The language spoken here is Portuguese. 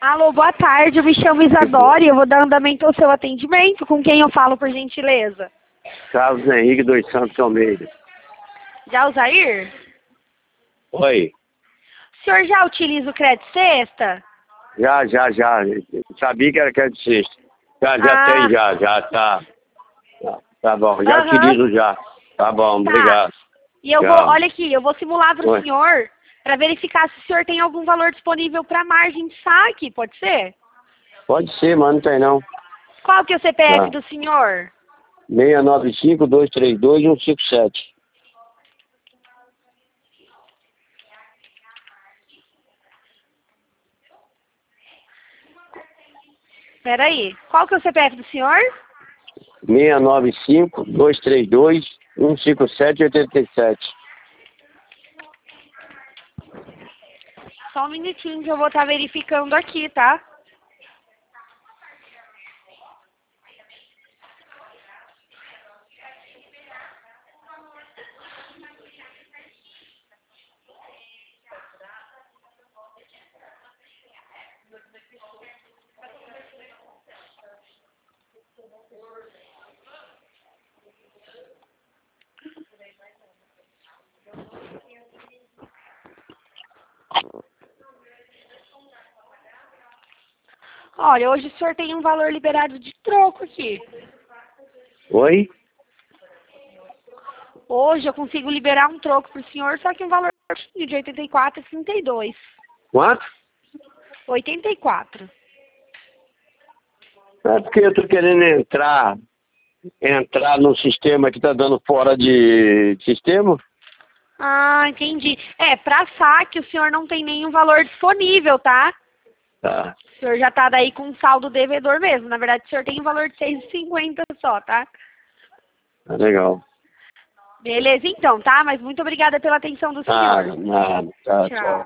Alô, boa tarde, eu me chamo Isadora e eu vou dar andamento ao seu atendimento. Com quem eu falo, por gentileza? Carlos Henrique dos Santos Almeida. De Alzair? Oi. O senhor já utiliza o crédito sexta? Já. Sabia que era de sexta. Já tem, já, tá. Tá bom, já utilizo já. Tá bom, obrigado. E eu vou, olha aqui, eu vou simular para o Oi. senhor, para verificar se o senhor tem algum valor disponível para margem de saque, pode ser? Pode ser, mas não tem não. Qual que é o CPF Tá. do senhor? 695-232-157. Peraí, qual que é o CPF do senhor? 695-232-157-87. Só um minutinho que eu vou estar verificando aqui, tá? Olha, hoje o senhor tem um valor liberado de troco aqui. Oi? Hoje eu consigo liberar um troco pro senhor, só que um valor de R$ 84,32. Quanto? 84. É porque eu tô querendo entrar no sistema que tá dando fora de sistema. Ah, entendi. Para saque o senhor não tem nenhum valor disponível, tá? Tá. O senhor já tá daí com saldo devedor mesmo. Na verdade, o senhor tem um valor de 6,50 só, tá? Tá legal. Beleza, então, tá? Mas muito obrigada pela atenção do senhor. Nada. Tá, tchau.